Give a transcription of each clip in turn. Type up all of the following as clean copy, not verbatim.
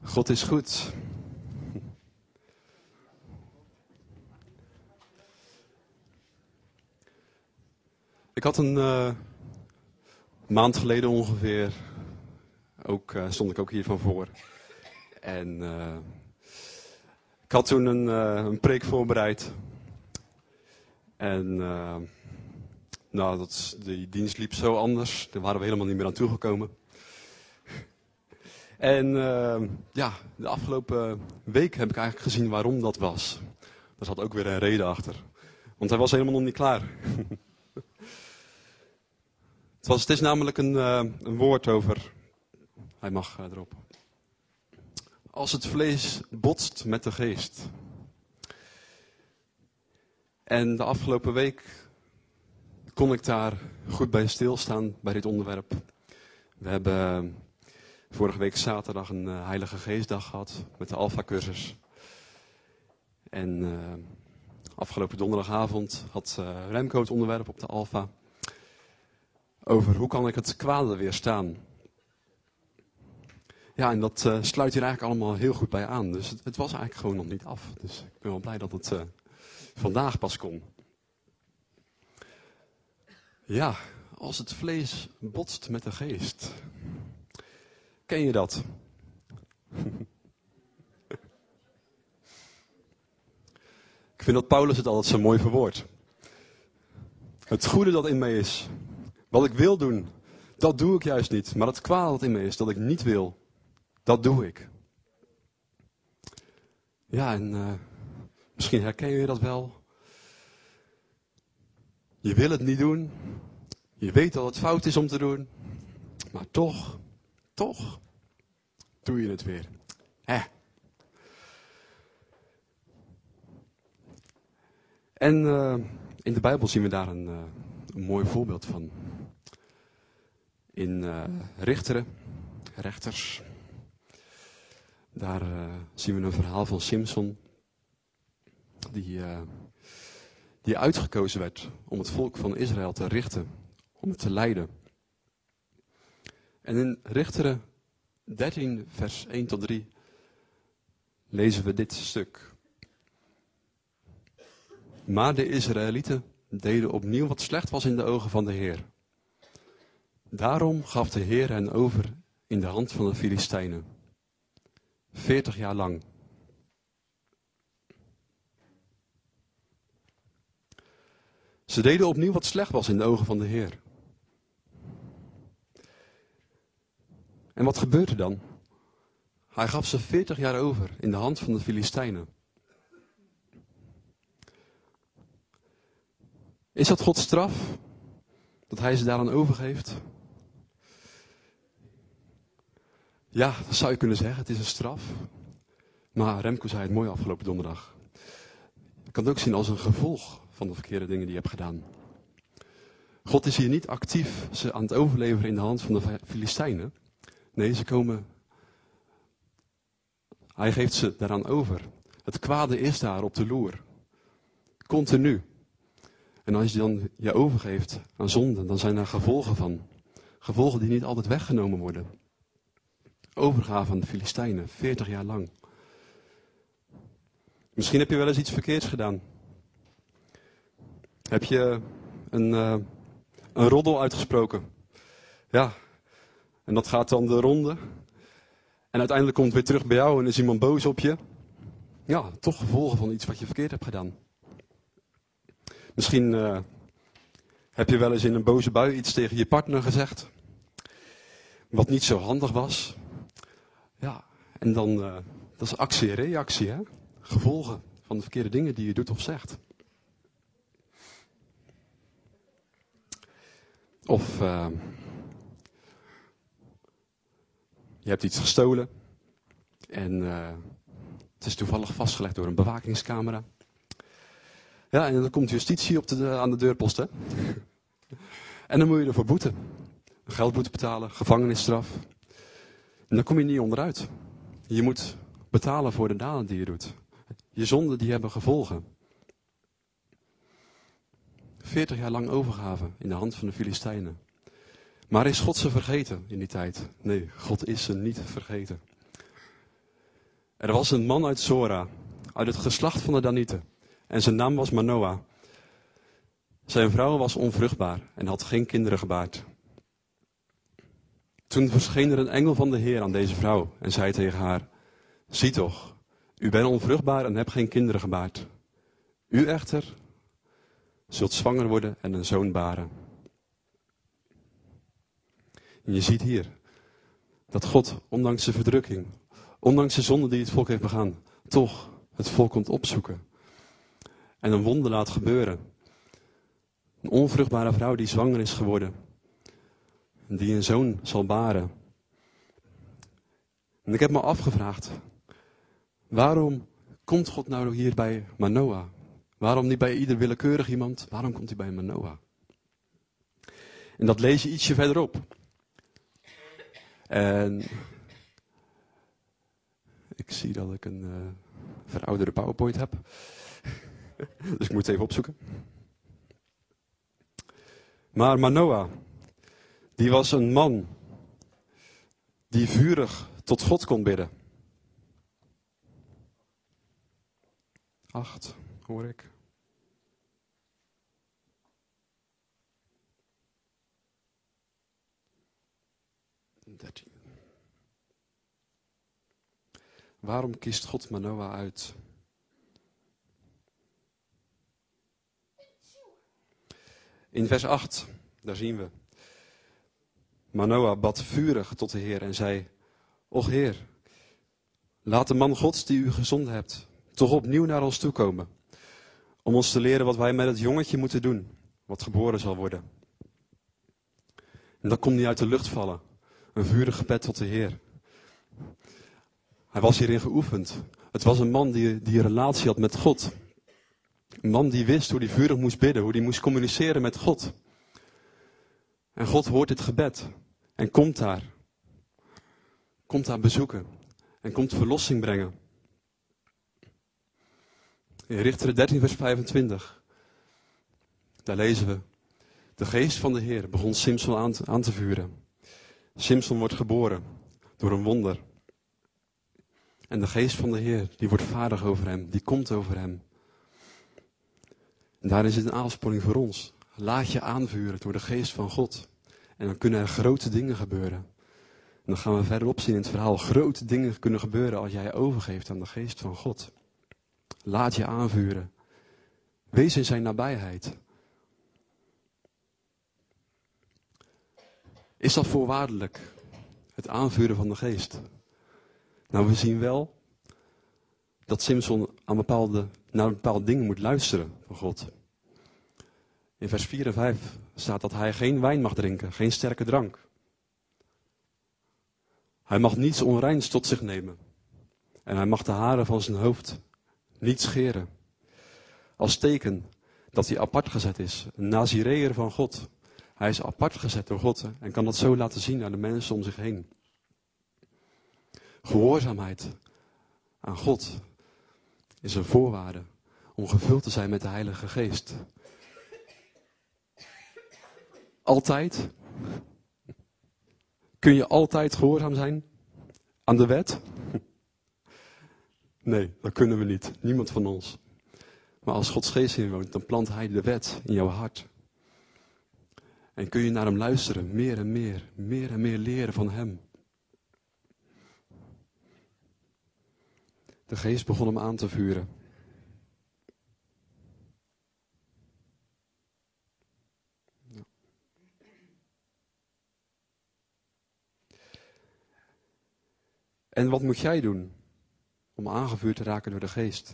God is goed. Ik had een maand geleden ongeveer, stond ik ook hiervan voor. En ik had toen een preek voorbereid. En die dienst liep zo anders. Daar waren we helemaal niet meer aan toegekomen. En de afgelopen week heb ik eigenlijk gezien waarom dat was. Er zat ook weer een reden achter. Want hij was helemaal nog niet klaar. Het is namelijk een woord over... Hij mag erop. Als het vlees botst met de geest. En de afgelopen week kon ik daar goed bij stilstaan bij dit onderwerp. We hebben vorige week zaterdag een Heilige Geestdag gehad met de Alpha-cursus. En afgelopen donderdagavond had Remco het onderwerp op de Alpha. Over hoe kan ik het kwade weerstaan. Ja, en dat sluit hier eigenlijk allemaal heel goed bij aan. Dus het was eigenlijk gewoon nog niet af. Dus ik ben wel blij dat het vandaag pas kon. Ja, als het vlees botst met de geest. Ken je dat? Ik vind dat Paulus het altijd zo mooi verwoordt. Het goede dat in mij is, wat ik wil doen, dat doe ik juist niet. Maar het kwade dat in mij is, dat ik niet wil, dat doe ik. Ja, en misschien herken je dat wel. Je wil het niet doen. Je weet dat het fout is om te doen. Maar toch doe je het weer. En in de Bijbel zien we daar een mooi voorbeeld van. In Rechters. Daar zien we een verhaal van Simson. Die uitgekozen werd om het volk van Israël te richten. Om het te leiden. En in Richteren 13 vers 1 tot 3 lezen we dit stuk. Maar de Israëlieten deden opnieuw wat slecht was in de ogen van de Heer. Daarom gaf de Heer hen over in de hand van de Filistijnen. 40 jaar lang. Ze deden opnieuw wat slecht was in de ogen van de Heer. En wat gebeurde dan? Hij gaf ze 40 jaar over in de hand van de Filistijnen. Is dat Gods straf? Dat hij ze daaraan overgeeft? Ja, dat zou je kunnen zeggen. Het is een straf. Maar Remco zei het mooi afgelopen donderdag. Je kan het ook zien als een gevolg van de verkeerde dingen die je hebt gedaan. God is hier niet actief ze aan het overleveren in de hand van de Filistijnen. Nee, hij geeft ze daaraan over. Het kwade is daar op de loer. Continu. En als je dan je overgeeft aan zonde, dan zijn daar gevolgen van. Gevolgen die niet altijd weggenomen worden. Overgave aan de Filistijnen, 40 jaar lang. Misschien heb je wel eens iets verkeerds gedaan. Heb je een roddel uitgesproken. Ja, en dat gaat dan de ronde. En uiteindelijk komt het weer terug bij jou en is iemand boos op je. Ja, toch gevolgen van iets wat je verkeerd hebt gedaan. Misschien heb je wel eens in een boze bui iets tegen je partner gezegd. Wat niet zo handig was. Ja, en dan, dat is actie en reactie, hè. Gevolgen van de verkeerde dingen die je doet of zegt. Of je hebt iets gestolen. En het is toevallig vastgelegd door een bewakingscamera. Ja, en dan komt justitie aan de deurpost, hè. En dan moet je ervoor boeten. Een geldboete betalen, gevangenisstraf. En dan kom je niet onderuit. Je moet betalen voor de daden die je doet. Je zonden die hebben gevolgen. 40 jaar lang overgave in de hand van de Filistijnen. Maar is God ze vergeten in die tijd? Nee, God is ze niet vergeten. Er was een man uit Zora, uit het geslacht van de Danieten. En zijn naam was Manoah. Zijn vrouw was onvruchtbaar en had geen kinderen gebaard. Toen verscheen er een engel van de Heer aan deze vrouw en zei tegen haar: zie toch, u bent onvruchtbaar en hebt geen kinderen gebaard. U echter zult zwanger worden en een zoon baren. En je ziet hier dat God, ondanks de verdrukking, ondanks de zonde die het volk heeft begaan, toch het volk komt opzoeken. En een wonder laat gebeuren. Een onvruchtbare vrouw die zwanger is geworden. En die een zoon zal baren. En ik heb me afgevraagd, waarom komt God nou hier bij Manoah? Waarom niet bij ieder willekeurig iemand? Waarom komt hij bij Manoah? En dat lees je ietsje verderop. En ik zie dat ik een verouderde PowerPoint heb. Dus ik moet het even opzoeken. Maar Manoah, die was een man die vurig tot God kon bidden. 8, hoor ik. Waarom kiest God Manoah uit? In vers 8, daar zien we. Manoah bad vurig tot de Heer en zei: Och Heer, laat de man Gods die u gezonden hebt, toch opnieuw naar ons toe komen. Om ons te leren wat wij met het jongetje moeten doen, wat geboren zal worden. En dat kon niet uit de lucht vallen. Een vurig gebed tot de Heer. Hij was hierin geoefend. Het was een man die een relatie had met God. Een man die wist hoe hij vurig moest bidden, hoe hij moest communiceren met God. En God hoort dit gebed en komt daar. Komt daar bezoeken en komt verlossing brengen. In Richteren 13 vers 25, daar lezen we: de geest van de Heer begon Simson aan te vuren. Simson wordt geboren door een wonder. En de geest van de Heer, die wordt vaardig over hem, die komt over hem. En daarin zit een aansporing voor ons. Laat je aanvuren door de geest van God. En dan kunnen er grote dingen gebeuren. En dan gaan we verderop zien in het verhaal. Grote dingen kunnen gebeuren als jij overgeeft aan de geest van God. Laat je aanvuren. Wees in zijn nabijheid. Is dat voorwaardelijk? Het aanvuren van de geest. Nou, we zien wel dat Simson naar bepaalde dingen moet luisteren van God. In vers 4 en 5 staat dat hij geen wijn mag drinken, geen sterke drank. Hij mag niets onreins tot zich nemen. En hij mag de haren van zijn hoofd niet scheren. Als teken dat hij apart gezet is, een Nazireër van God. Hij is apart gezet door God en kan dat zo laten zien aan de mensen om zich heen. Gehoorzaamheid aan God is een voorwaarde om gevuld te zijn met de Heilige Geest. Altijd? Kun je altijd gehoorzaam zijn aan de wet? Nee, dat kunnen we niet. Niemand van ons. Maar als Gods Geest in je woont, dan plant Hij de wet in jouw hart. En kun je naar Hem luisteren, meer en meer leren van Hem. De Geest begon hem aan te vuren. Ja. En wat moet jij doen om aangevuurd te raken door de Geest?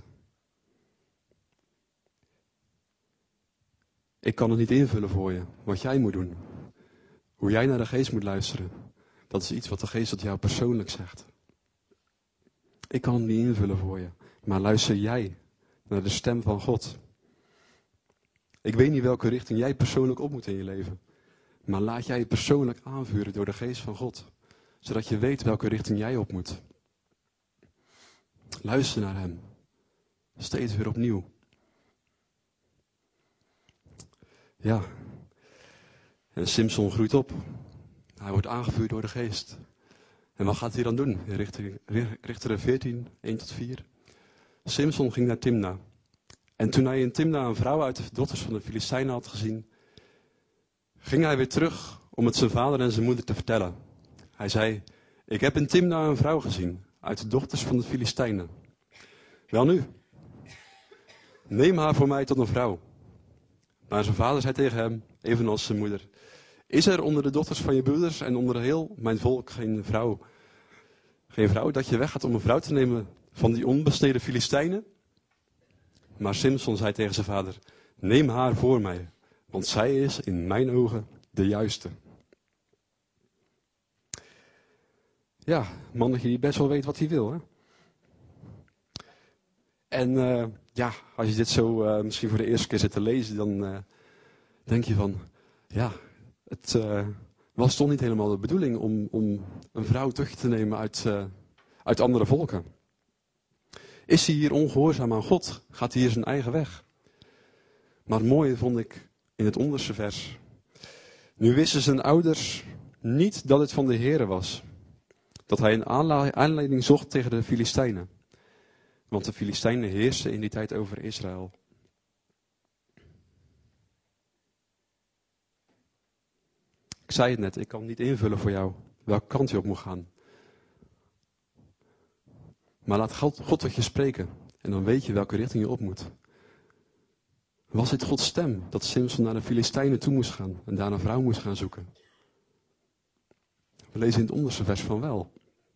Ik kan het niet invullen voor je, wat jij moet doen. Hoe jij naar de Geest moet luisteren. Dat is iets wat de Geest tot jou persoonlijk zegt. Ik kan het niet invullen voor je. Maar luister jij naar de stem van God. Ik weet niet welke richting jij persoonlijk op moet in je leven. Maar laat jij je persoonlijk aanvuren door de Geest van God. Zodat je weet welke richting jij op moet. Luister naar Hem. Steeds weer opnieuw. Ja. En Simson groeit op. Hij wordt aangevuurd door de Geest. En wat gaat hij dan doen? Richteren 14, 1-4. Simson ging naar Timna. En toen hij in Timna een vrouw uit de dochters van de Filistijnen had gezien, ging hij weer terug om het zijn vader en zijn moeder te vertellen. Hij zei, ik heb in Timna een vrouw gezien uit de dochters van de Filistijnen. Welnu, neem haar voor mij tot een vrouw. Maar zijn vader zei tegen hem, evenals zijn moeder, is er onder de dochters van je broeders en onder heel mijn volk geen vrouw dat je weggaat om een vrouw te nemen van die onbesneden Filistijnen? Maar Simson zei tegen zijn vader, neem haar voor mij, want zij is in mijn ogen de juiste. Ja, een mannetje die best wel weet wat hij wil, hè? En als je dit zo misschien voor de eerste keer zit te lezen, dan denk je van, ja, het was toch niet helemaal de bedoeling om een vrouw terug te nemen uit andere volken. Is hij hier ongehoorzaam aan God? Gaat hij hier zijn eigen weg? Maar het mooie vond ik in het onderste vers. Nu wisten zijn ouders niet dat het van de Heere was. Dat hij een aanleiding zocht tegen de Filistijnen. Want de Filistijnen heersten in die tijd over Israël. Ik zei het net, ik kan niet invullen voor jou welke kant je op moet gaan. Maar laat God tot je spreken en dan weet je welke richting je op moet. Was dit Gods stem dat Simson naar de Filistijnen toe moest gaan en daar een vrouw moest gaan zoeken? We lezen in het onderste vers van wel.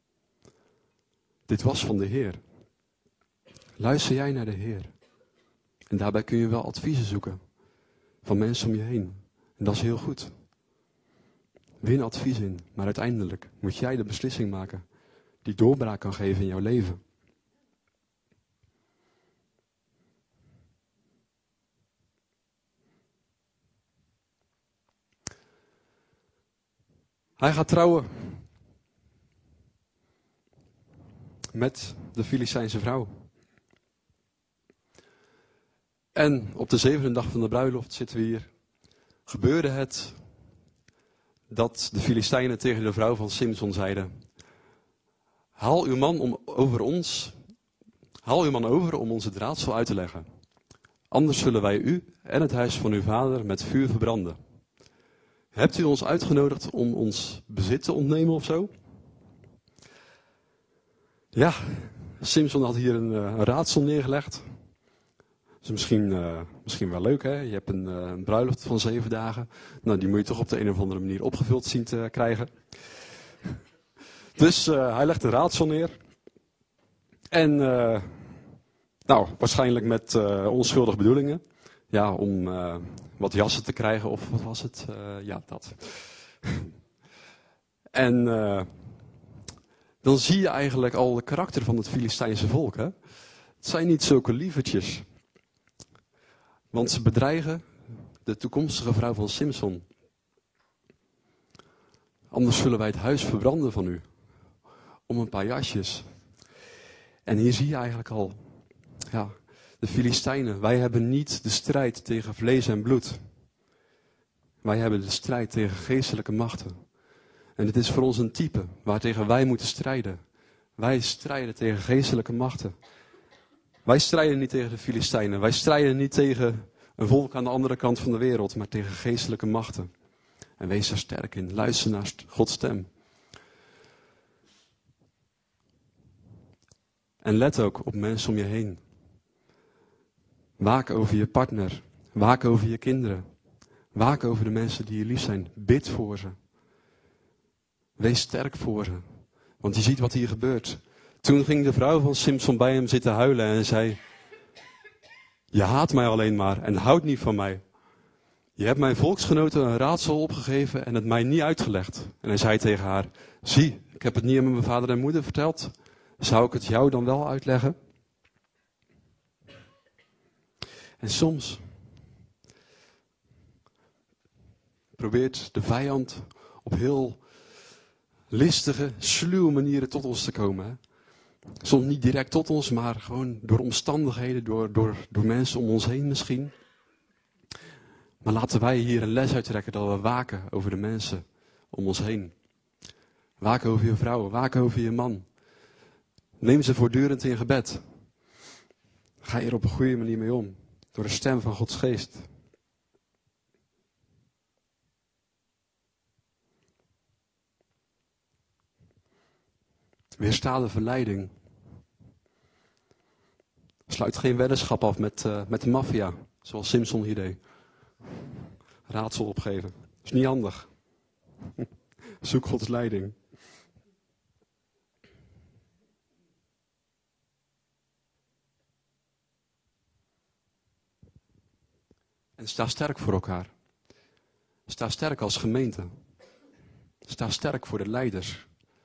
Dit was van de Heer. Luister jij naar de Heer. En daarbij kun je wel adviezen zoeken van mensen om je heen. En dat is heel goed. Win advies in, maar uiteindelijk moet jij de beslissing maken die doorbraak kan geven in jouw leven. Hij gaat trouwen met de Filistijnse vrouw. En op de 7e dag van de bruiloft zitten we hier. Gebeurde het dat de Filistijnen tegen de vrouw van Simson zeiden: Haal uw man over om ons het raadsel uit te leggen. Anders zullen wij u en het huis van uw vader met vuur verbranden. Hebt u ons uitgenodigd om ons bezit te ontnemen of zo? Ja, Simson had hier een raadsel neergelegd. Dat is misschien wel leuk, hè? Je hebt een bruiloft van 7 dagen. Nou, die moet je toch op de een of andere manier opgevuld zien te krijgen. Dus hij legt een raadsel neer. En waarschijnlijk met onschuldige bedoelingen. Ja, om wat jassen te krijgen of wat was het? Ja, dat. En dan zie je eigenlijk al het karakter van het Filistijnse volk. Hè? Het zijn niet zulke lievertjes. Want ze bedreigen de toekomstige vrouw van Simson. Anders zullen wij het huis verbranden van u. Om een paar jasjes. En hier zie je eigenlijk al, ja, de Filistijnen. Wij hebben niet de strijd tegen vlees en bloed. Wij hebben de strijd tegen geestelijke machten. En dit is voor ons een type waartegen wij moeten strijden. Wij strijden tegen geestelijke machten. Wij strijden niet tegen de Filistijnen. Wij strijden niet tegen een volk aan de andere kant van de wereld, maar tegen geestelijke machten. En wees daar sterk in. Luister naar Gods stem. En let ook op mensen om je heen. Waak over je partner. Waak over je kinderen. Waak over de mensen die je lief zijn. Bid voor ze. Wees sterk voor ze. Want je ziet wat hier gebeurt. Toen ging de vrouw van Simson bij hem zitten huilen en zei: Je haat mij alleen maar en houdt niet van mij. Je hebt mijn volksgenoten een raadsel opgegeven en het mij niet uitgelegd. En hij zei tegen haar: Zie, ik heb het niet aan mijn vader en moeder verteld. Zou ik het jou dan wel uitleggen? En soms probeert de vijand op heel listige, sluwe manieren tot ons te komen. Hè? Soms niet direct tot ons, maar gewoon door omstandigheden, door mensen om ons heen misschien. Maar laten wij hier een les uittrekken dat we waken over de mensen om ons heen. Waak over je vrouw, waak over je man. Neem ze voortdurend in gebed. Ga hier op een goede manier mee om. Door de stem van Gods geest. Weersta de verleiding. Sluit geen weddenschap af met de maffia, zoals Simson hier deed. Raadsel opgeven. Dat is niet handig. Zoek Gods leiding. En sta sterk voor elkaar. Sta sterk als gemeente. Sta sterk voor de leiders.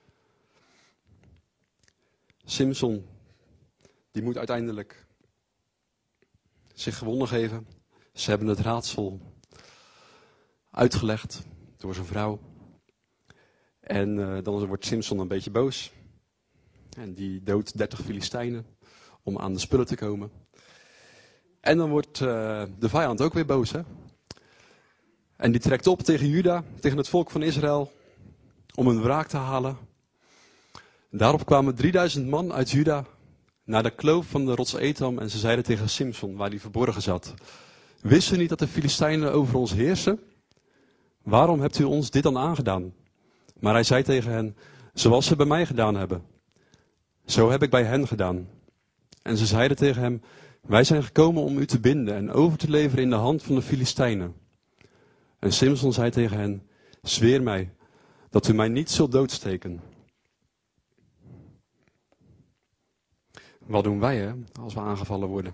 Simson, die moet uiteindelijk zich gewonnen geven. Ze hebben het raadsel uitgelegd door zijn vrouw. En dan wordt Simson een beetje boos. En die doodt 30 Filistijnen om aan de spullen te komen. En dan wordt de vijand ook weer boos. Hè? En die trekt op tegen Juda, tegen het volk van Israël, om een wraak te halen. Daarop kwamen 3000 man uit Juda naar de kloof van de rots Etam en ze zeiden tegen Simson, waar hij verborgen zat: wist u niet dat de Filistijnen over ons heersen? Waarom hebt u ons dit dan aangedaan? Maar hij zei tegen hen: zoals ze bij mij gedaan hebben, zo heb ik bij hen gedaan. En ze zeiden tegen hem: wij zijn gekomen om u te binden en over te leveren in de hand van de Filistijnen. En Simson zei tegen hen: zweer mij dat u mij niet zult doodsteken. Wat doen wij, hè, als we aangevallen worden?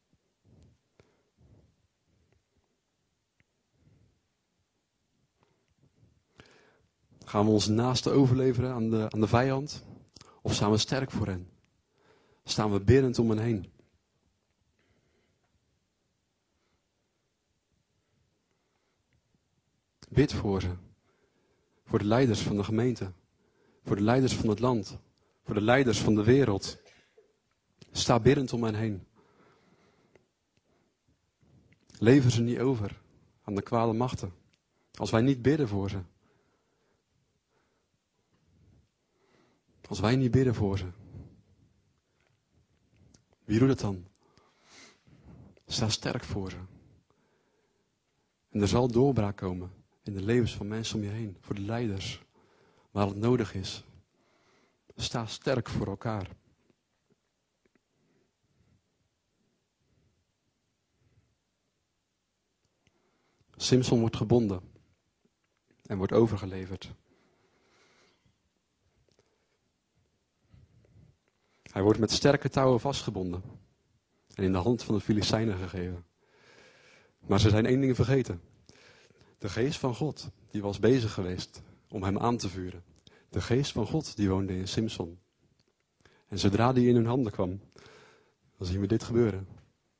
Gaan we ons naaste overleveren aan de vijand? Of staan we sterk voor hen? Staan we biddend om hen heen? Bid voor ze. Voor de leiders van de gemeente. Voor de leiders van het land. Voor de leiders van de wereld. Sta biddend om hen heen. Lever ze niet over aan de kwade machten. Als wij niet bidden voor ze. Als wij niet bidden voor ze. Wie doet het dan? Sta sterk voor ze. En er zal doorbraak komen in de levens van mensen om je heen. Voor de leiders. Waar het nodig is. Sta sterk voor elkaar. Simson wordt gebonden. En wordt overgeleverd. Hij wordt met sterke touwen vastgebonden. En in de hand van de Filistijnen gegeven. Maar ze zijn één ding vergeten. De geest van God, die was bezig geweest om hem aan te vuren. De geest van God, die woonde in Simson. En zodra die in hun handen kwam, dan zien we dit gebeuren.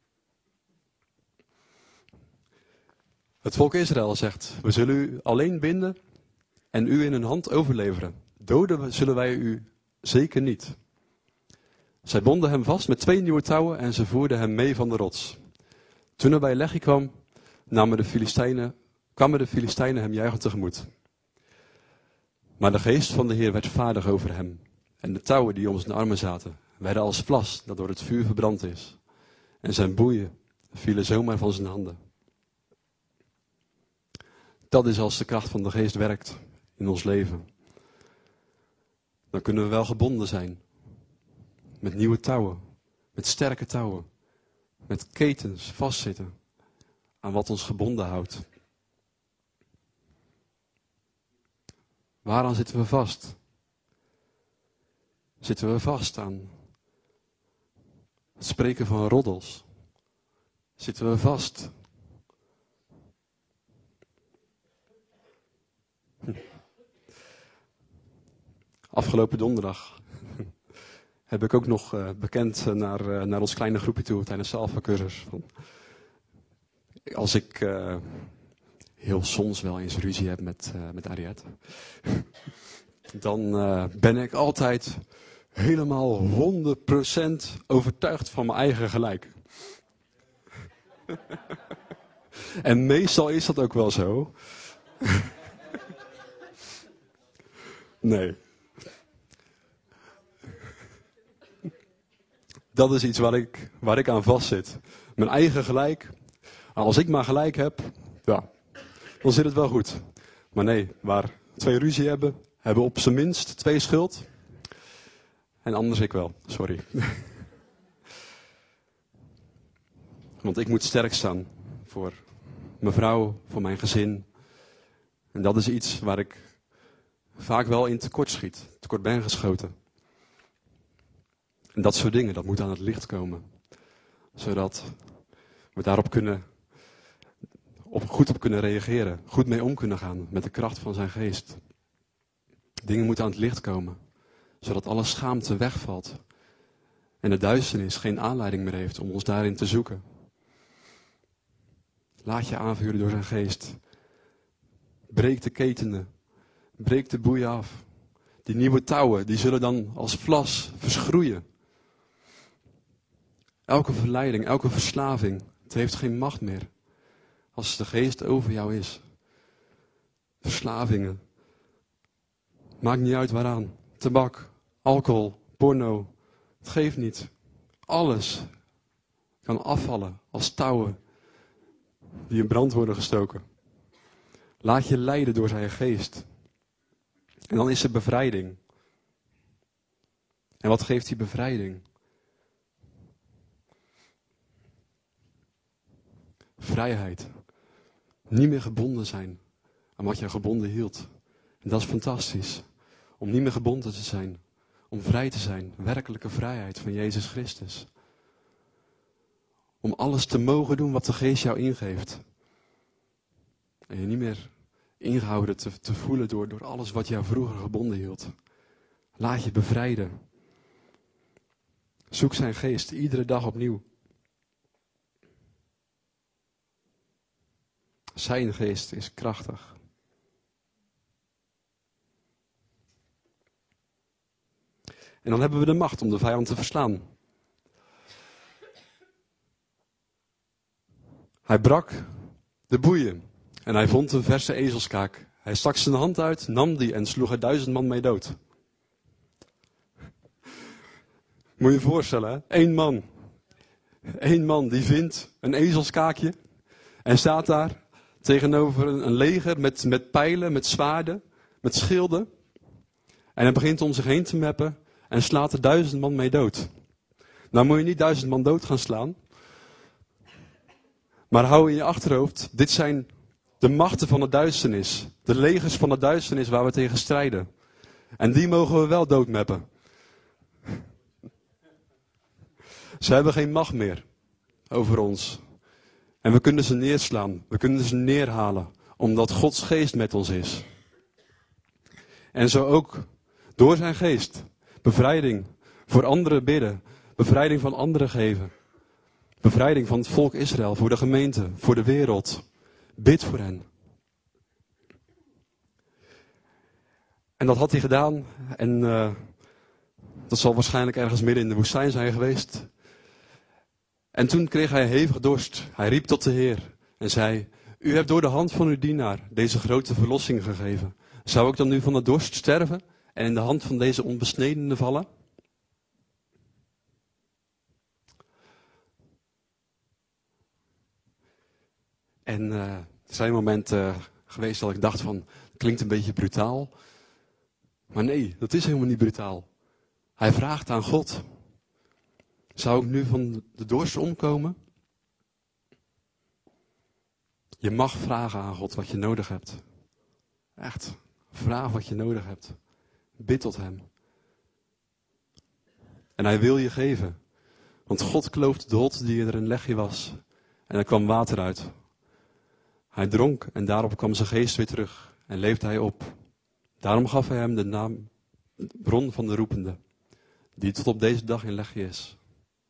Het volk Israël zegt: we zullen u alleen binden en u in hun hand overleveren. Doden zullen wij u zeker niet. Zij bonden hem vast met 2 nieuwe touwen en ze voerden hem mee van de rots. Toen hij bij Lechi kwam, kwamen de Filistijnen hem juichend tegemoet. Maar de geest van de Heer werd vaardig over hem. En de touwen die om zijn armen zaten, werden als vlas dat door het vuur verbrand is. En zijn boeien vielen zomaar van zijn handen. Dat is als de kracht van de geest werkt in ons leven. Dan kunnen we wel gebonden zijn. Met nieuwe touwen. Met sterke touwen. Met ketens vastzitten aan wat ons gebonden houdt. Waaraan zitten we vast? Zitten we vast aan het spreken van roddels? Zitten we vast? Afgelopen donderdag heb ik ook nog bekend naar ons kleine groepje toe tijdens de Alpha-cursus. Als ik heel soms wel eens ruzie heb met Ariette, dan ben ik altijd helemaal 100% overtuigd van mijn eigen gelijk. En meestal is dat ook wel zo. Nee, Dat is iets waar ik aan vastzit. Mijn eigen gelijk. Als ik maar gelijk heb, ja, dan zit het wel goed. Maar nee, waar 2 ruzie hebben op zijn minst 2 schuld. En anders ik wel, sorry. Want ik moet sterk staan voor mijn vrouw, voor mijn gezin. En dat is iets waar ik vaak wel in tekort ben geschoten. En dat soort dingen, dat moet aan het licht komen. Zodat we daarop goed op kunnen reageren. Goed mee om kunnen gaan met de kracht van zijn geest. Dingen moeten aan het licht komen. Zodat alle schaamte wegvalt. En de duisternis geen aanleiding meer heeft om ons daarin te zoeken. Laat je aanvuren door zijn geest. Breek de ketenen. Breek de boeien af. Die nieuwe touwen, die zullen dan als vlas verschroeien. Elke verleiding, elke verslaving, het heeft geen macht meer. Als de geest over jou is. Verslavingen. Maakt niet uit waaraan. Tabak, alcohol, porno. Het geeft niet. Alles kan afvallen als touwen die in brand worden gestoken. Laat je leiden door zijn geest. En dan is er bevrijding. En wat geeft die bevrijding? Vrijheid. Niet meer gebonden zijn aan wat je gebonden hield. En dat is fantastisch. Om niet meer gebonden te zijn. Om vrij te zijn. Werkelijke vrijheid van Jezus Christus. Om alles te mogen doen wat de geest jou ingeeft. En je niet meer ingehouden te voelen door alles wat jou vroeger gebonden hield. Laat je bevrijden. Zoek zijn geest iedere dag opnieuw. Zijn geest is krachtig. En dan hebben we de macht om de vijand te verslaan. Hij brak de boeien en hij vond een verse ezelskaak. Hij stak zijn hand uit, nam die en sloeg er 1000 man mee dood. Moet je je voorstellen, hè? 1 man. 1 man die vindt een ezelskaakje en staat daar tegenover een leger met pijlen, met zwaarden, met schilden. En hij begint om zich heen te meppen en slaat er 1000 man mee dood. Nou moet je niet 1000 man dood gaan slaan. Maar hou in je achterhoofd, dit zijn de machten van de duisternis. De legers van de duisternis waar we tegen strijden. En die mogen we wel doodmeppen. Ze hebben geen macht meer over ons. En we kunnen ze neerslaan. We kunnen ze neerhalen. Omdat Gods geest met ons is. En zo ook door zijn geest. Bevrijding voor anderen bidden. Bevrijding van anderen geven. Bevrijding van het volk Israël. Voor de gemeente. Voor de wereld. Bid voor hen. En dat had hij gedaan. En dat zal waarschijnlijk ergens midden in de woestijn zijn geweest. En toen kreeg hij hevig dorst. Hij riep tot de Heer en zei: U hebt door de hand van uw dienaar deze grote verlossing gegeven. Zou ik dan nu van de dorst sterven en in de hand van deze onbesnedene vallen? En er zijn momenten geweest dat ik dacht van, het klinkt een beetje brutaal. Maar nee, dat is helemaal niet brutaal. Hij vraagt aan God: zou ik nu van de dorst omkomen? Je mag vragen aan God wat je nodig hebt. Echt, vraag wat je nodig hebt. Bid tot hem. En hij wil je geven. Want God kloofde de hot die er een legje was. En er kwam water uit. Hij dronk en daarop kwam zijn geest weer terug. En leefde hij op. Daarom gaf hij hem de naam bron van de roepende. Die tot op deze dag in legje is.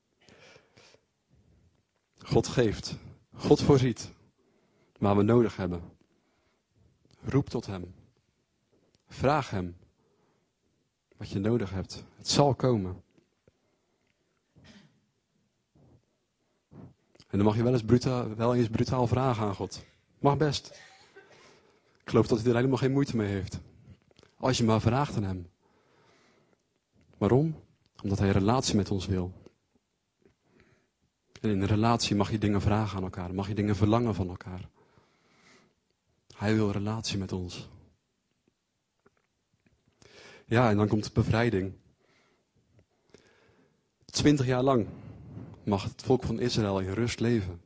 God geeft. God voorziet. Waar we nodig hebben. Roep tot hem. Vraag hem. Wat je nodig hebt. Het zal komen. En dan mag je wel eens brutaal vragen aan God. Mag best. Ik geloof dat hij er helemaal geen moeite mee heeft. Als je maar vraagt aan hem. Waarom? Omdat hij een relatie met ons wil. En in een relatie mag je dingen vragen aan elkaar. Mag je dingen verlangen van elkaar. Hij wil een relatie met ons. Ja, en dan komt de bevrijding. 20 jaar lang mag het volk van Israël in rust leven.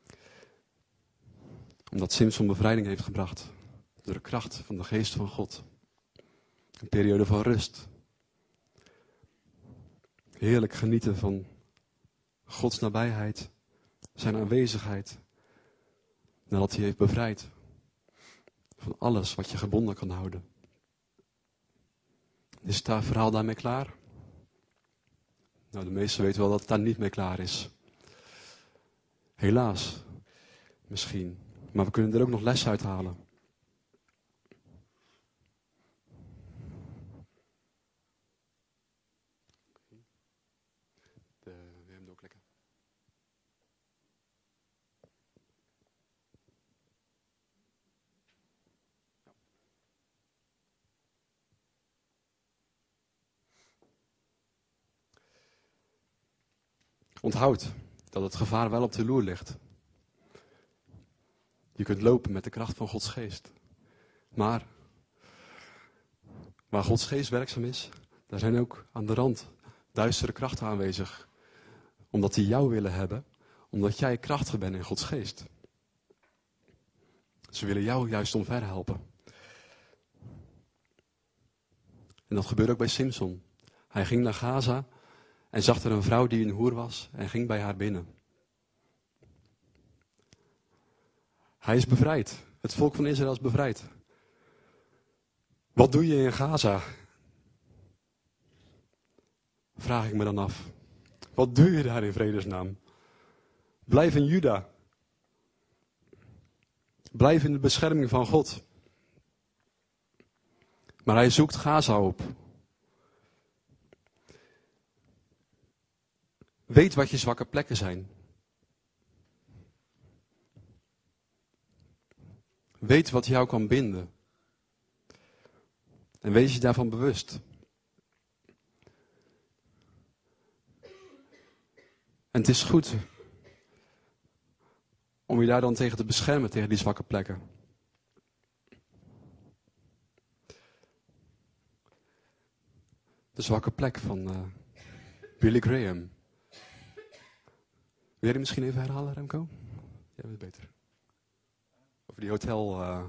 Omdat Simson bevrijding heeft gebracht. Door de kracht van de geest van God. Een periode van rust. Heerlijk genieten van Gods nabijheid. Zijn aanwezigheid. Nadat hij heeft bevrijd. Van alles wat je gebonden kan houden. Is het verhaal daarmee klaar? Nou, de meesten weten wel dat het daar niet mee klaar is. Helaas. Misschien. Maar we kunnen er ook nog les uit halen. Doorklikken. Onthoud dat het gevaar wel op de loer ligt. Je kunt lopen met de kracht van Gods geest. Maar waar Gods geest werkzaam is, daar zijn ook aan de rand duistere krachten aanwezig. Omdat die jou willen hebben, omdat jij krachtig bent in Gods geest. Ze willen jou juist omver helpen. En dat gebeurde ook bij Simson. Hij ging naar Gaza en zag er een vrouw die een hoer was en ging bij haar binnen. Hij is bevrijd. Het volk van Israël is bevrijd. Wat doe je in Gaza? Vraag ik me dan af. Wat doe je daar in vredesnaam? Blijf in Juda. Blijf in de bescherming van God. Maar hij zoekt Gaza op. Weet wat je zwakke plekken zijn. Weet wat jou kan binden. En wees je daarvan bewust. En het is goed om je daar dan tegen te beschermen, tegen die zwakke plekken. De zwakke plek van Billy Graham. Wil je die misschien even herhalen, Remco? Ja, weet beter. Over die hotel. Ja.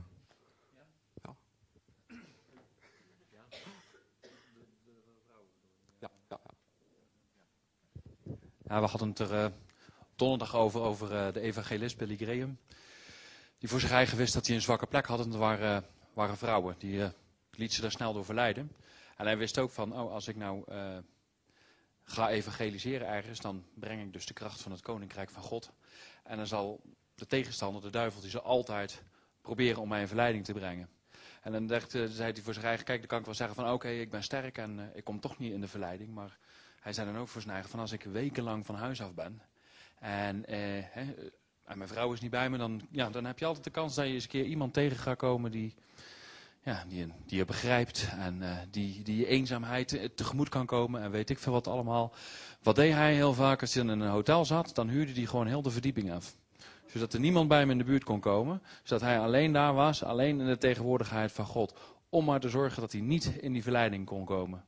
Ja, we hadden het er donderdag over de evangelist Billy Graham. Die voor zich eigen wist dat hij een zwakke plek had. En dat waren vrouwen. Die liet ze daar snel door verleiden. En hij wist ook van, als ik nou ga evangeliseren ergens, dan breng ik dus de kracht van het koninkrijk van God. En dan zal de tegenstander, de duivel, die zal altijd proberen om mij in verleiding te brengen. En dan zei hij voor zich eigen, kijk, dan kan ik wel zeggen van oké, ik ben sterk en ik kom toch niet in de verleiding. Maar hij zei dan ook voor zijn eigen van als ik wekenlang van huis af ben en mijn vrouw is niet bij me, dan heb je altijd de kans dat je eens een keer iemand tegen gaat komen die je begrijpt en die je eenzaamheid tegemoet kan komen en weet ik veel wat allemaal. Wat deed hij heel vaak als hij in een hotel zat, dan huurde hij gewoon heel de verdieping af. Zodat er niemand bij hem in de buurt kon komen, zodat hij alleen daar was, alleen in de tegenwoordigheid van God. Om maar te zorgen dat hij niet in die verleiding kon komen.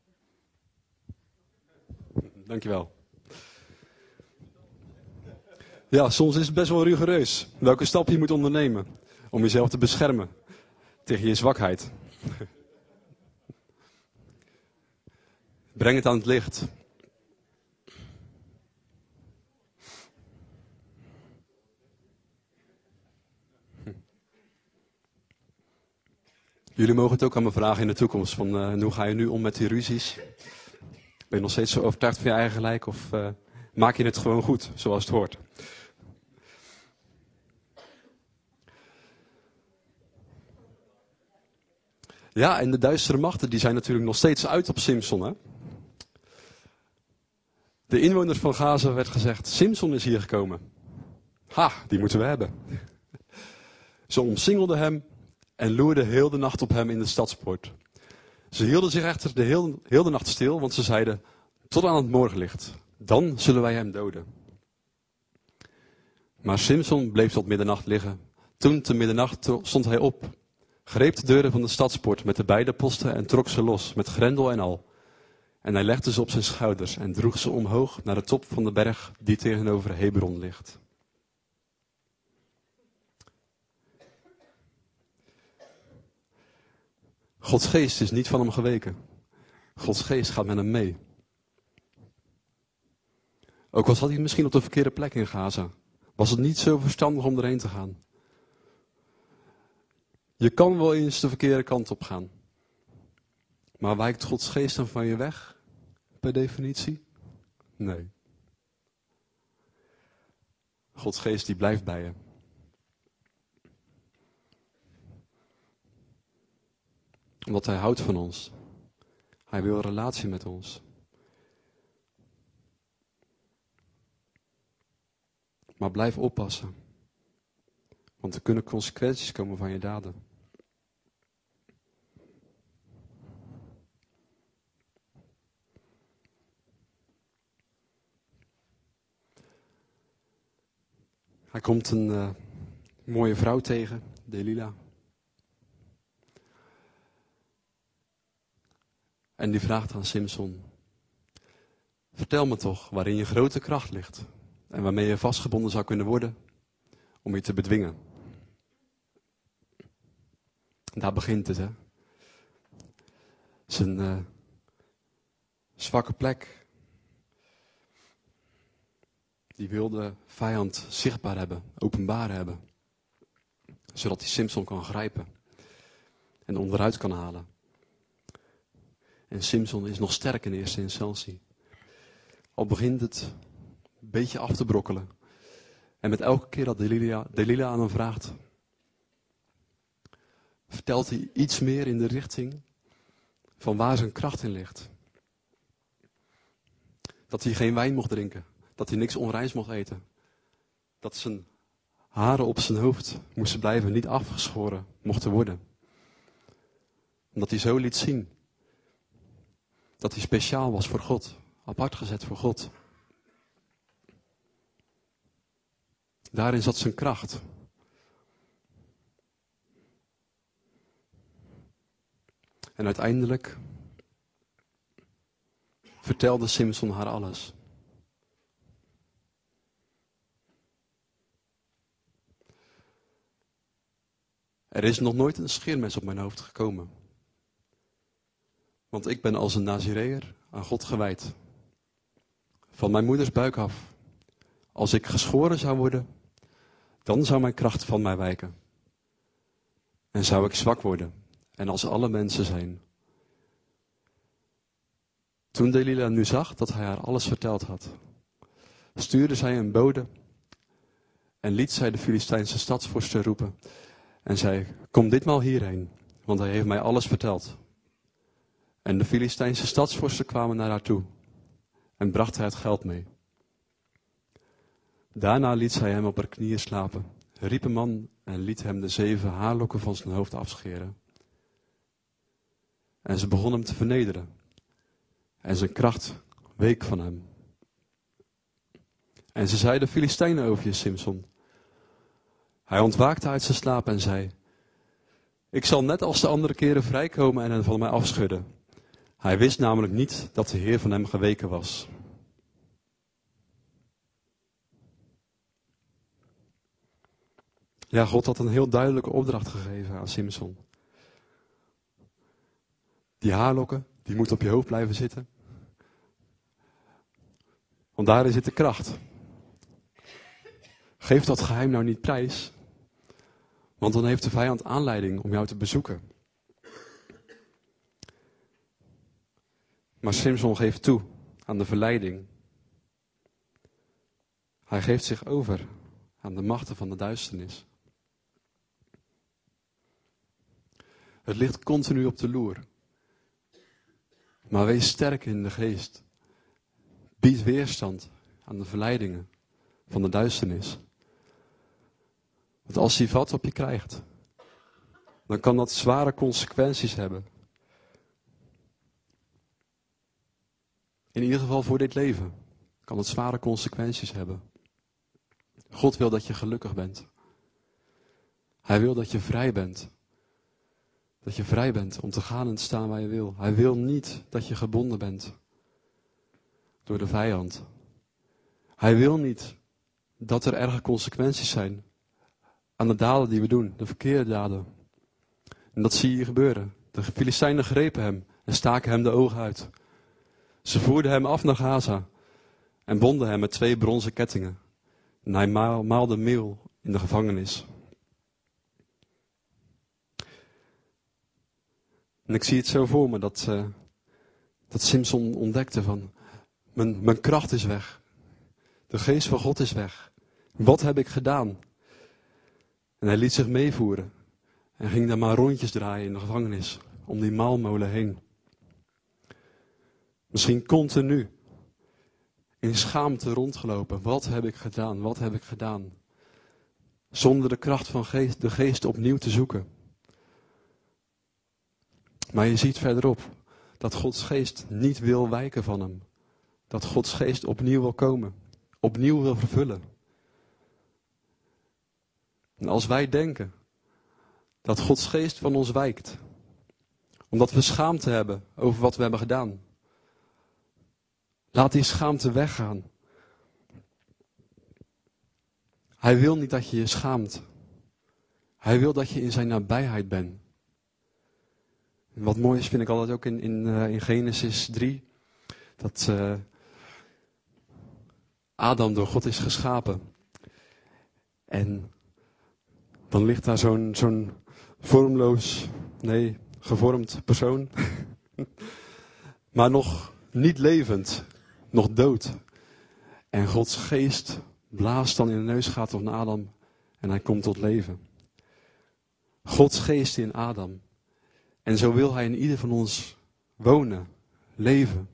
Dankjewel. Ja, soms is het best wel rigoureus welke stap je moet ondernemen om jezelf te beschermen tegen je zwakheid. Breng het aan het licht. Jullie mogen het ook aan me vragen in de toekomst. Van hoe ga je nu om met die ruzies? Ben je nog steeds zo overtuigd van je eigen gelijk? Of maak je het gewoon goed, zoals het hoort? Ja, en de duistere machten die zijn natuurlijk nog steeds uit op Simson. Hè? De inwoners van Gaza werd gezegd, Simson is hier gekomen. Ha, die moeten we hebben. Ze omsingelden hem en loerden heel de nacht op hem in de stadspoort. Ze hielden zich echter heel de nacht stil, want ze zeiden, tot aan het morgenlicht, dan zullen wij hem doden. Maar Simson bleef tot middernacht liggen. Toen te middernacht stond hij op, greep de deuren van de stadspoort met de beide posten en trok ze los, met grendel en al. En hij legde ze op zijn schouders en droeg ze omhoog naar de top van de berg die tegenover Hebron ligt. Gods geest is niet van hem geweken. Gods geest gaat met hem mee. Ook al zat hij misschien op de verkeerde plek in Gaza, was het niet zo verstandig om erheen te gaan. Je kan wel eens de verkeerde kant op gaan. Maar wijkt Gods geest dan van je weg, per definitie? Nee. Gods geest die blijft bij je. Omdat hij houdt van ons. Hij wil een relatie met ons. Maar blijf oppassen. Want er kunnen consequenties komen van je daden. Hij komt een mooie vrouw tegen, Delila. En die vraagt aan Simson: vertel me toch waarin je grote kracht ligt en waarmee je vastgebonden zou kunnen worden om je te bedwingen. Daar begint het, hè. Zijn zwakke plek. Die wil de vijand zichtbaar hebben, openbaar hebben. Zodat hij Simson kan grijpen en onderuit kan halen. En Simson is nog sterk in eerste instantie. Al begint het een beetje af te brokkelen. En met elke keer dat Delila aan hem vraagt, vertelt hij iets meer in de richting van waar zijn kracht in ligt. Dat hij geen wijn mocht drinken. Dat hij niks onreins mocht eten. Dat zijn haren op zijn hoofd moesten blijven, niet afgeschoren mochten worden. Omdat hij zo liet zien dat hij speciaal was voor God. Apart gezet voor God. Daarin zat zijn kracht. En uiteindelijk vertelde Simson haar alles. Er is nog nooit een scheermes op mijn hoofd gekomen. Want ik ben als een Nazireër aan God gewijd. Van mijn moeders buik af. Als ik geschoren zou worden, dan zou mijn kracht van mij wijken. En zou ik zwak worden en als alle mensen zijn. Toen Delila nu zag dat hij haar alles verteld had, stuurde zij een bode en liet zij de Filistijnse stadsvorsten roepen. En zei: kom ditmaal hierheen, want hij heeft mij alles verteld. En de Filistijnse stadsvorsten kwamen naar haar toe en brachten het geld mee. Daarna liet zij hem op haar knieën slapen, riep een man en liet hem de 7 haarlokken van zijn hoofd afscheren. En ze begon hem te vernederen. En zijn kracht week van hem. En ze zei: de Filistijnen over je, Simson. Hij ontwaakte uit zijn slaap en zei: ik zal net als de andere keren vrijkomen en hen van mij afschudden. Hij wist namelijk niet dat de Heer van hem geweken was. Ja, God had een heel duidelijke opdracht gegeven aan Simson. Die haarlokken, die moeten op je hoofd blijven zitten. Want daarin zit de kracht. Geef dat geheim nou niet prijs. Want dan heeft de vijand aanleiding om jou te bezoeken. Maar Simson geeft toe aan de verleiding. Hij geeft zich over aan de machten van de duisternis. Het ligt continu op de loer. Maar wees sterk in de geest. Bied weerstand aan de verleidingen van de duisternis. Want als hij vat op je krijgt, dan kan dat zware consequenties hebben. In ieder geval voor dit leven kan het zware consequenties hebben. God wil dat je gelukkig bent. Hij wil dat je vrij bent. Dat je vrij bent om te gaan en te staan waar je wil. Hij wil niet dat je gebonden bent door de vijand. Hij wil niet dat er erge consequenties zijn aan de daden die we doen, de verkeerde daden. En dat zie je gebeuren. De Filistijnen grepen hem en staken hem de ogen uit. Ze voerden hem af naar Gaza en bonden hem met 2 bronzen kettingen. En hij maalde meel in de gevangenis. En ik zie het zo voor me dat Simson ontdekte van, mijn kracht is weg. De geest van God is weg. Wat heb ik gedaan? En hij liet zich meevoeren. En ging daar maar rondjes draaien in de gevangenis. Om die maalmolen heen. Misschien continu. In schaamte rondgelopen. Wat heb ik gedaan? Wat heb ik gedaan? Zonder de kracht van de geest opnieuw te zoeken. Maar je ziet verderop. Dat Gods geest niet wil wijken van hem. Dat Gods geest opnieuw wil komen. Opnieuw wil vervullen. En als wij denken dat Gods geest van ons wijkt, omdat we schaamte hebben over wat we hebben gedaan, laat die schaamte weggaan. Hij wil niet dat je je schaamt. Hij wil dat je in zijn nabijheid bent. En wat mooi is vind ik altijd ook in Genesis 3, dat Adam door God is geschapen. En dan ligt daar zo'n gevormd persoon. Maar nog niet levend, nog dood. En Gods geest blaast dan in de neusgaten van Adam en hij komt tot leven. Gods geest in Adam. En zo wil hij in ieder van ons wonen, leven.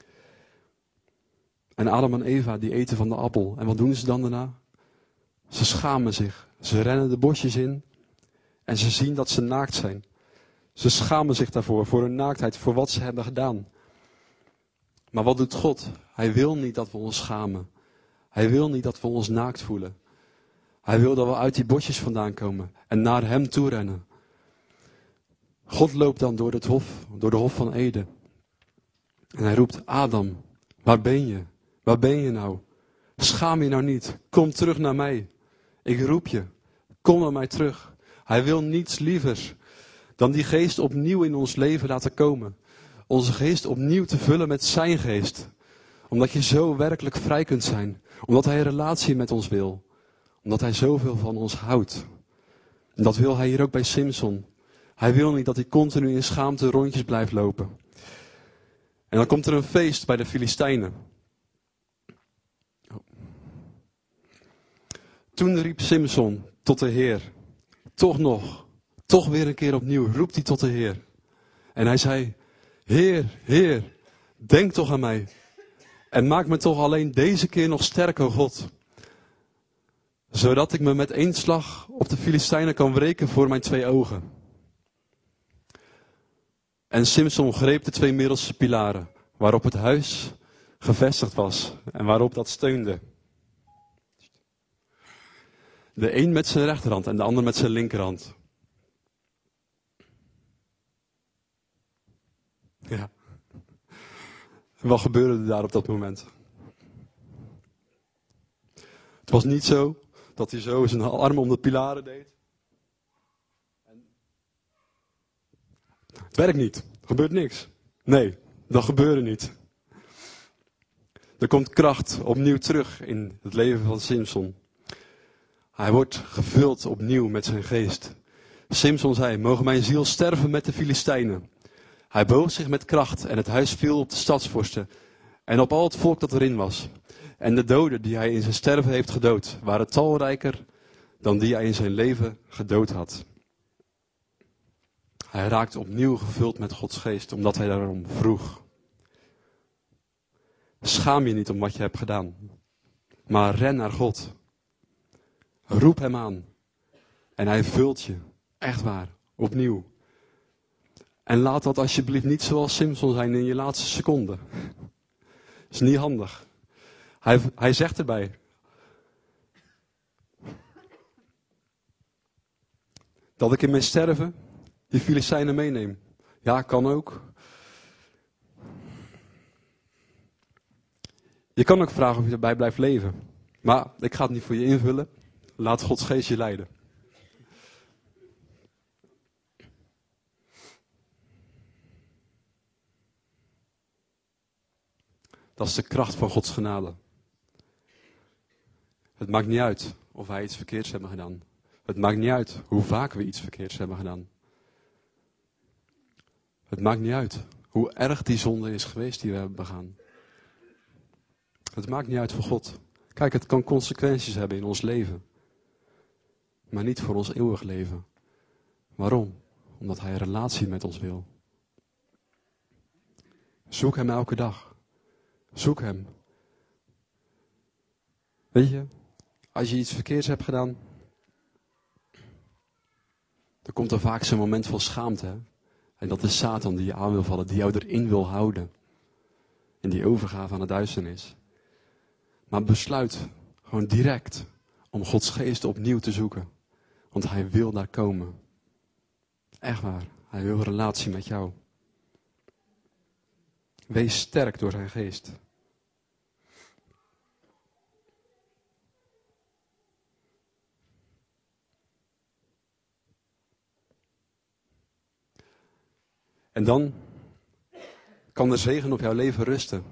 En Adam en Eva die eten van de appel. En wat doen ze dan daarna? Ze schamen zich. Ze rennen de bosjes in en ze zien dat ze naakt zijn. Ze schamen zich daarvoor, voor hun naaktheid, voor wat ze hebben gedaan. Maar wat doet God? Hij wil niet dat we ons schamen. Hij wil niet dat we ons naakt voelen. Hij wil dat we uit die bosjes vandaan komen en naar hem toe rennen. God loopt dan door de hof van Eden. En hij roept, Adam, waar ben je? Waar ben je nou? Schaam je nou niet? Kom terug naar mij. Ik roep je. Kom naar mij terug. Hij wil niets liever dan die geest opnieuw in ons leven laten komen. Onze geest opnieuw te vullen met zijn geest. Omdat je zo werkelijk vrij kunt zijn. Omdat hij een relatie met ons wil. Omdat hij zoveel van ons houdt. En dat wil hij hier ook bij Simson. Hij wil niet dat hij continu in schaamte rondjes blijft lopen. En dan komt er een feest bij de Filistijnen. Toen riep Simson tot de Heer. Toch weer een keer opnieuw roept hij tot de Heer. En hij zei, Heer, denk toch aan mij. En maak me toch alleen deze keer nog sterk, o God. Zodat ik me met één slag op de Filistijnen kan wreken voor mijn 2 ogen. En Simson greep de 2 middelste pilaren, waarop het huis gevestigd was en waarop dat steunde. De een met zijn rechterhand en de ander met zijn linkerhand. Ja. Wat gebeurde er daar op dat moment? Het was niet zo dat hij zo zijn arm om de pilaren deed. Het werkt niet. Er gebeurt niks. Nee, dat gebeurde niet. Er komt kracht opnieuw terug in het leven van Simson. Hij wordt gevuld opnieuw met zijn geest. Simson zei, mogen mijn ziel sterven met de Filistijnen. Hij boog zich met kracht en het huis viel op de stadsvorsten en op al het volk dat erin was. En de doden die hij in zijn sterven heeft gedood, waren talrijker dan die hij in zijn leven gedood had. Hij raakt opnieuw gevuld met Gods geest, omdat hij daarom vroeg. Schaam je niet om wat je hebt gedaan, maar ren naar God. Roep hem aan en hij vult je, echt waar, opnieuw. En laat dat alsjeblieft niet zoals Simson zijn in je laatste seconde. Dat is niet handig. Hij zegt erbij. Dat ik in mijn sterven die Filistijnen meeneem. Ja, kan ook. Je kan ook vragen of je erbij blijft leven. Maar ik ga het niet voor je invullen. Laat Gods geest je leiden. Dat is de kracht van Gods genade. Het maakt niet uit of wij iets verkeerds hebben gedaan. Het maakt niet uit hoe vaak we iets verkeerds hebben gedaan. Het maakt niet uit hoe erg die zonde is geweest die we hebben begaan. Het maakt niet uit voor God. Kijk, het kan consequenties hebben in ons leven. Maar niet voor ons eeuwig leven. Waarom? Omdat Hij een relatie met ons wil. Zoek Hem elke dag. Zoek Hem. Weet je, als je iets verkeerds hebt gedaan, dan komt er vaak zo'n moment van schaamte. Hè? En dat is Satan die je aan wil vallen, die jou erin wil houden. In die overgave aan de duisternis. Maar besluit gewoon direct om Gods geest opnieuw te zoeken. Want Hij wil daar komen. Echt waar, Hij wil een relatie met jou. Wees sterk door zijn geest. En dan kan de zegen op jouw leven rusten.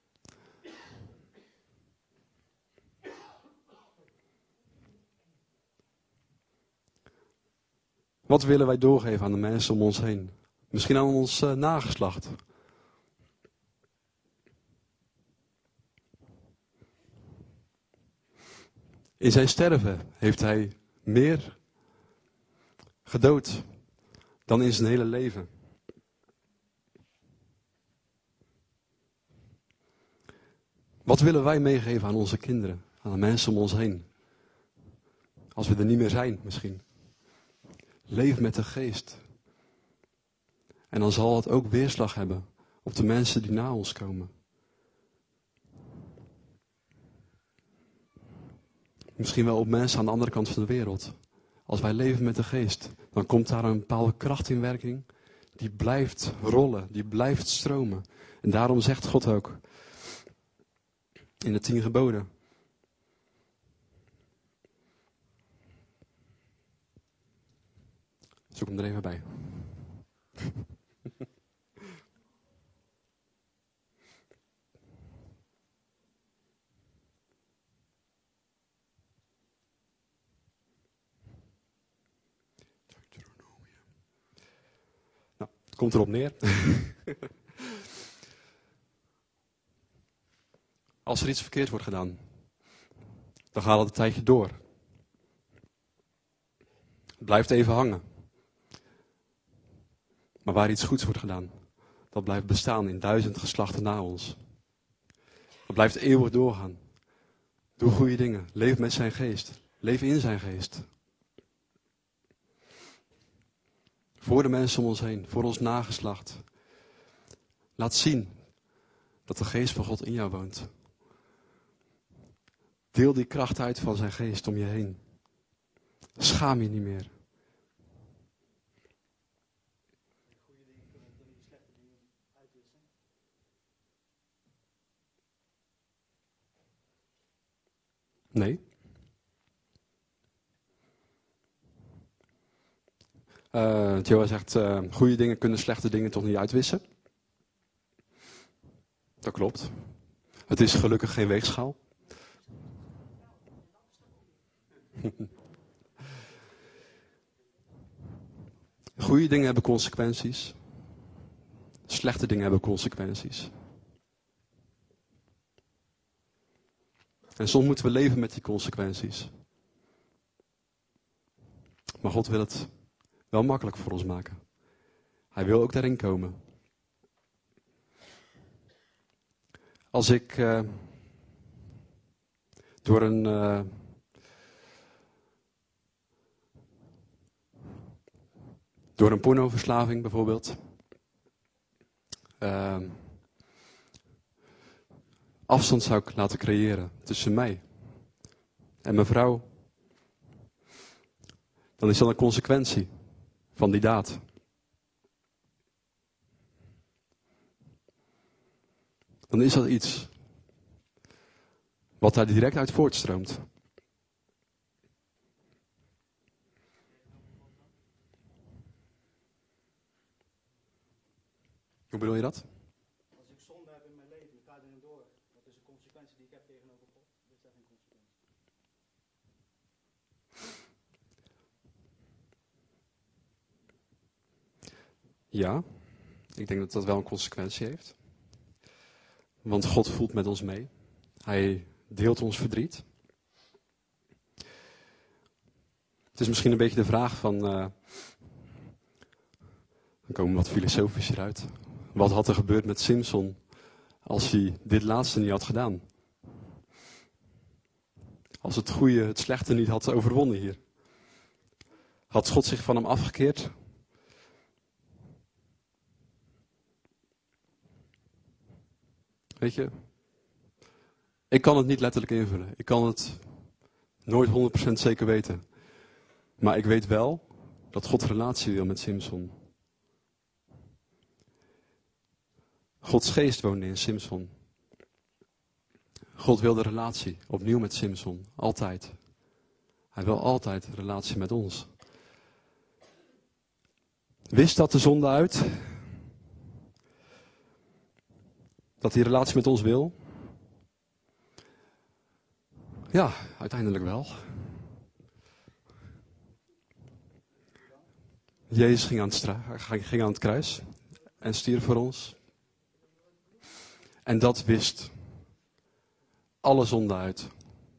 Wat willen wij doorgeven aan de mensen om ons heen? Misschien aan ons nageslacht. In zijn sterven heeft hij meer gedood dan in zijn hele leven. Wat willen wij meegeven aan onze kinderen, aan de mensen om ons heen? Als we er niet meer zijn misschien. Leef met de geest. En dan zal het ook weerslag hebben op de mensen die na ons komen. Misschien wel op mensen aan de andere kant van de wereld. Als wij leven met de geest, dan komt daar een bepaalde kracht in werking. Die blijft rollen, die blijft stromen. En daarom zegt God ook in de 10 geboden. Zoek hem er even bij. Nou, het komt erop neer. Als er iets verkeerd wordt gedaan, dan gaat het een tijdje door. Het blijft even hangen. Maar waar iets goeds wordt gedaan, dat blijft bestaan in 1000 geslachten na ons. Dat blijft eeuwig doorgaan. Doe goede dingen. Leef met zijn geest. Leef in zijn geest. Voor de mensen om ons heen, voor ons nageslacht. Laat zien dat de geest van God in jou woont. Deel die kracht uit van zijn geest om je heen. Schaam je niet meer. Nee. Joa zegt, goede dingen kunnen slechte dingen toch niet uitwissen? Dat klopt. Het is gelukkig geen weegschaal. Goede dingen hebben consequenties. Slechte dingen hebben consequenties. En soms moeten we leven met die consequenties. Maar God wil het wel makkelijk voor ons maken. Hij wil ook daarin komen. Als ik door een pornoverslaving bijvoorbeeld afstand zou ik laten creëren tussen mij en mijn vrouw, dan is dat een consequentie. van die daad. Dan is dat iets wat daar direct uit voortstroomt. Hoe bedoel je dat? Als ik zonde heb in mijn leven, ik ga erin door. Dat is een consequentie die ik heb tegenover God. Dit is geen consequentie. Ja, ik denk dat dat wel een consequentie heeft. Want God voelt met ons mee. Hij deelt ons verdriet. Het is misschien een beetje de vraag van... dan komen we wat filosofischer uit. Wat had er gebeurd met Simson als hij dit laatste niet had gedaan? Als het goede het slechte niet had overwonnen hier. Had God zich van hem afgekeerd? Weet je, ik kan het niet letterlijk invullen. Ik kan het nooit 100% zeker weten. Maar ik weet wel dat God relatie wil met Simson. Gods geest woonde in Simson. God wil de relatie opnieuw met Simson. Altijd. Hij wil altijd een relatie met ons. Wist dat de zonde uit? Dat hij relatie met ons wil? Ja, uiteindelijk wel. Jezus ging aan het kruis en stierf voor ons. En dat wist alle zonde uit.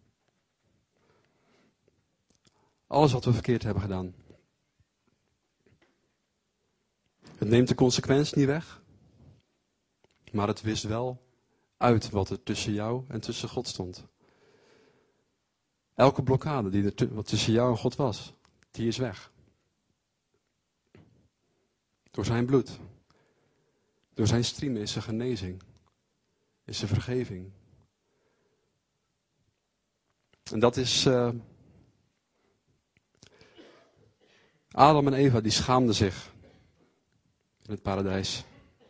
Alles wat we verkeerd hebben gedaan. Het neemt de consequentie niet weg. Maar het wist wel uit wat er tussen jou en tussen God stond. Elke blokkade die er wat tussen jou en God was, die is weg. Door zijn bloed. Door zijn striemen is er genezing. Is er vergeving. En dat is... Adam en Eva die schaamden zich in het paradijs.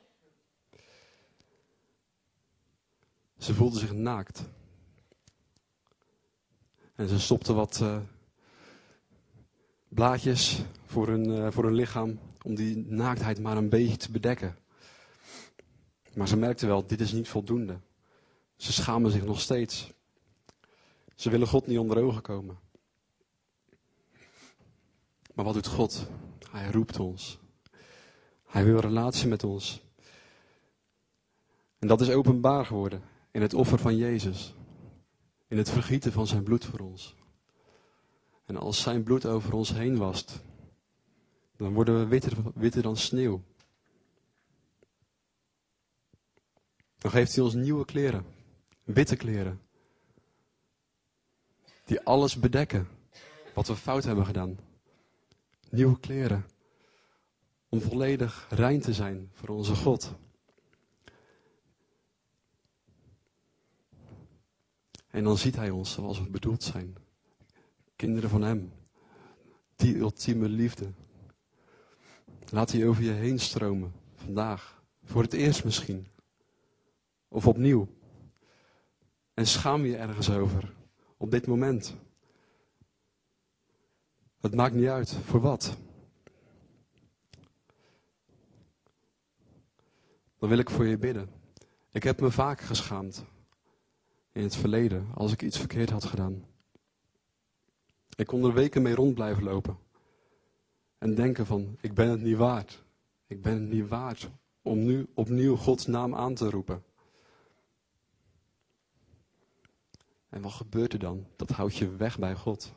Ze voelden zich naakt. En ze stopten wat blaadjes voor hun lichaam om die naaktheid maar een beetje te bedekken. Maar ze merkten wel, dit is niet voldoende. Ze schamen zich nog steeds. Ze willen God niet onder ogen komen. Maar wat doet God? Hij roept ons. Hij wil een relatie met ons. En dat is openbaar geworden in het offer van Jezus. In het vergieten van zijn bloed voor ons. En als zijn bloed over ons heen wast, dan worden we witter dan sneeuw. Dan geeft hij ons nieuwe kleren. Witte kleren. Die alles bedekken wat we fout hebben gedaan. Nieuwe kleren. Om volledig rein te zijn voor onze God. En dan ziet hij ons zoals we bedoeld zijn. Kinderen van hem. Die ultieme liefde. Laat die over je heen stromen. Vandaag. Voor het eerst misschien. Of opnieuw. En schaam je ergens over. Op dit moment. Het maakt niet uit. Voor wat? Dan wil ik voor je bidden. Ik heb me vaak geschaamd. In het verleden. Als ik iets verkeerd had gedaan. Ik kon er weken mee rond blijven lopen. En denken van, ik ben het niet waard. Ik ben het niet waard om nu opnieuw Gods naam aan te roepen. En wat gebeurt er dan? Dat houdt je weg bij God.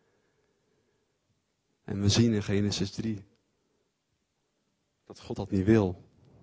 En we zien in Genesis 3 dat God dat niet wil.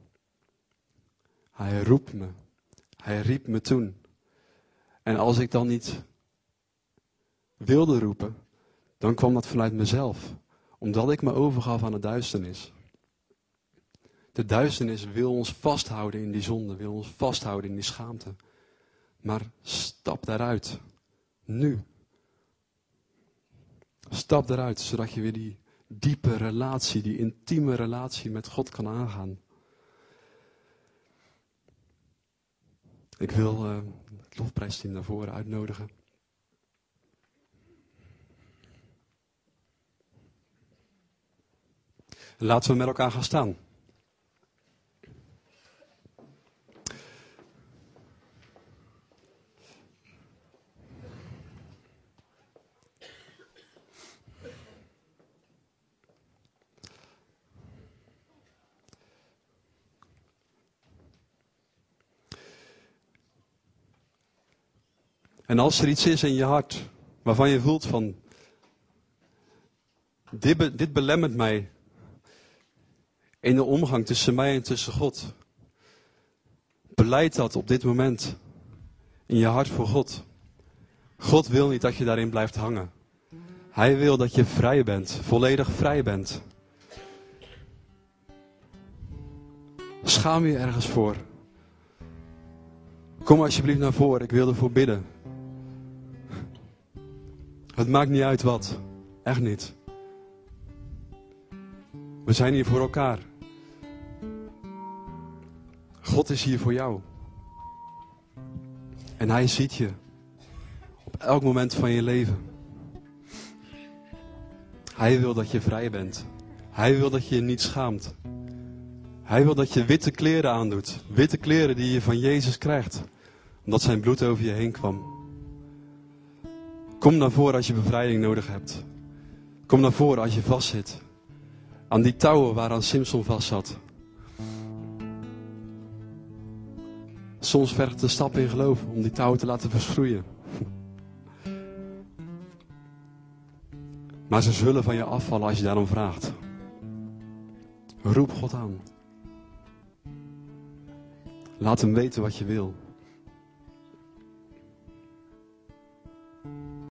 Hij roept me. Hij riep me toen. En als ik dan niet wilde roepen, dan kwam dat vanuit mezelf. Omdat ik me overgaf aan de duisternis. De duisternis wil ons vasthouden in die zonde, wil ons vasthouden in die schaamte. Maar stap daaruit. Nu. Stap daaruit, zodat je weer diepe relatie, die intieme relatie met God kan aangaan. Ik wil het lofprijsteam naar voren uitnodigen. Laten we met elkaar gaan staan. En als er iets is in je hart waarvan je voelt van, dit belemmert mij in de omgang tussen mij en tussen God. Beleid dat op dit moment in je hart voor God. God wil niet dat je daarin blijft hangen. Hij wil dat je vrij bent, volledig vrij bent. Schaam je ergens voor. Kom alsjeblieft naar voren, ik wil ervoor bidden. Het maakt niet uit wat, echt niet. We zijn hier voor elkaar. God is hier voor jou. En hij ziet je. Op elk moment van je leven. Hij wil dat je vrij bent. Hij wil dat je je niet schaamt. Hij wil dat je witte kleren aandoet. Witte kleren die je van Jezus krijgt. Omdat zijn bloed over je heen kwam. Kom naar voren als je bevrijding nodig hebt. Kom naar voren als je vastzit. Aan die touwen waaraan Simson vast zat. Soms vergt het een stap in geloof om die touwen te laten verschroeien. Maar ze zullen van je afvallen als je daarom vraagt. Roep God aan. Laat hem weten wat je wil.